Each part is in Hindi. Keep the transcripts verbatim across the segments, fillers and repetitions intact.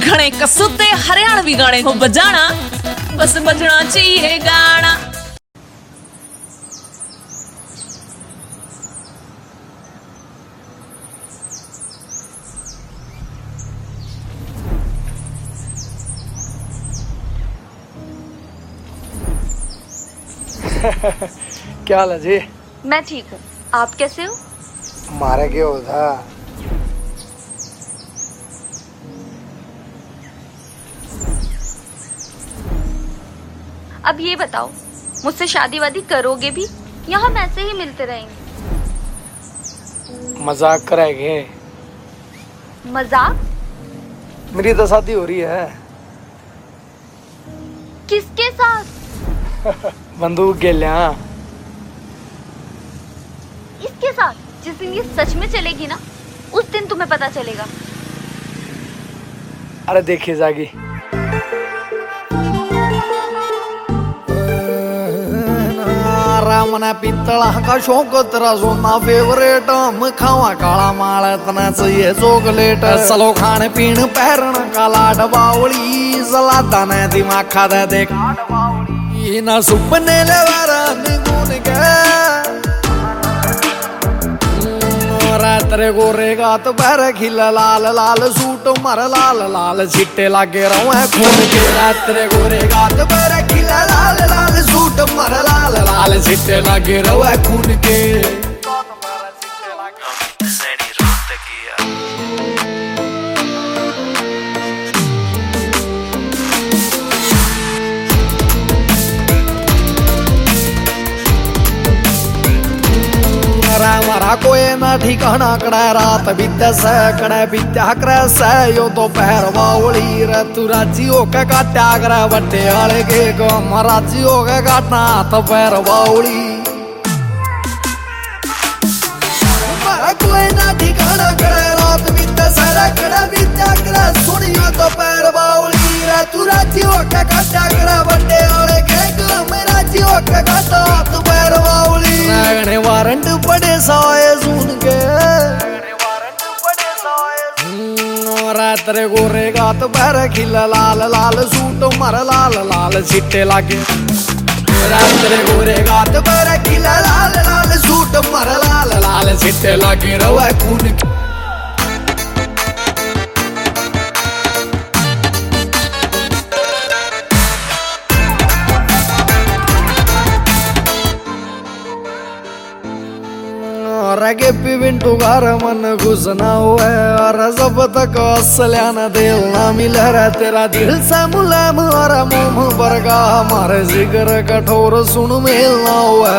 घने कसूते हरियाणवी गाने को बजाना, बस बजना चाहिए गाना। क्या हाल है जी? मैं ठीक हूँ, आप कैसे हो? मारे क्या हो था? अब ये बताओ, मुझसे शादी वादी करोगे भी या हम ऐसे ही मिलते रहेंगे? मजाक करेंगे? मजाक? मेरी तो शादी हो रही है। किसके साथ? बंदूक गेल्या। इसके साथ? जिस दिन ये सच में चलेगी ना, उस दिन तुम्हें पता चलेगा। अरे देखिए जागी। मना पित्तला का शौक तेरा सोना फेवरेट, हम खावा काला माल इतना चाहिए चॉकलेट। सलो खाने पीने पैरण का लाड बावली, सलादा ने दिमाग खा दे देख ना सुपने ले वारा निगुन के। रात्रे गोरे गात पैर खिला लाल लाल सूट मर लाल लाल छिट्टे लागे रहो है खून के। रात्रे गोरे गात पैर खिला लाल लाल सूट मर लाल लाल छिट्टे लागे रहो है खून के। मरा कोई ना ठिकाना कड़ा रात बीते से कड़े बीत्या करे से यो तो पैर बावली रे। तू राजी होके काटा करे बट्टे आले के गम, राजी होके काटना तो पैर बावली। मरा कोई ना ठिकाना कड़े रात बीते से कड़े बीत्या करे सुनियो तो पैर बावली रे। तू राजी होके काटा करे बट्टे आले के गम, राजी होके काटना तो पैर बावली। वारंट पड़े साए सुन के, रात्रे गोरे गात पैर खिला लाल लाल सूट मर लाल लाल छिट्टे लागे। रात्रे गोरे गात पैर खिला लाल लाल सूट मर लाल लाल छिट्टे लागे रवा खून। रगे पिंटू घर मन घुसना हुआ और जब तक असल्यान दिल ना मिला रे। तेरा दिल सा मुलायम और मुंह बरगा हमारे जिगर कठोर सुन मिलना हुआ।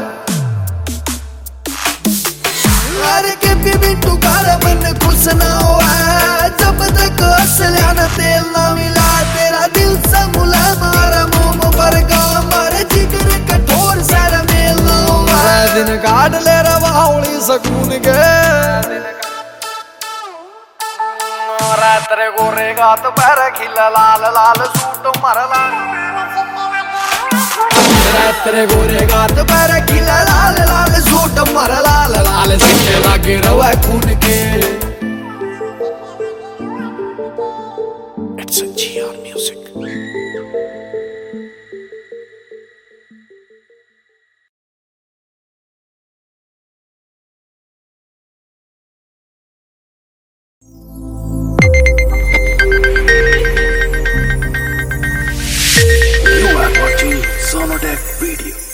रगे पिंटू घर मन घुसना हुआ जब तक असल्यान दिल ना मिला। तेरा दिल सा मुलायम और मुंह बरगा हमारे जिगर कठोर सर मिलना हुआ। दिन काट ले रवावली सकून के, रात्रे गोरे गात पैर खिला लाल लाल सूट मर लाल। रात्रे गोरे गात पैर खिला लाल लाल सूट मर लाल लाल छिट्टे लागे रवा खून के। It's a G R music. You are watching Sonodec Video.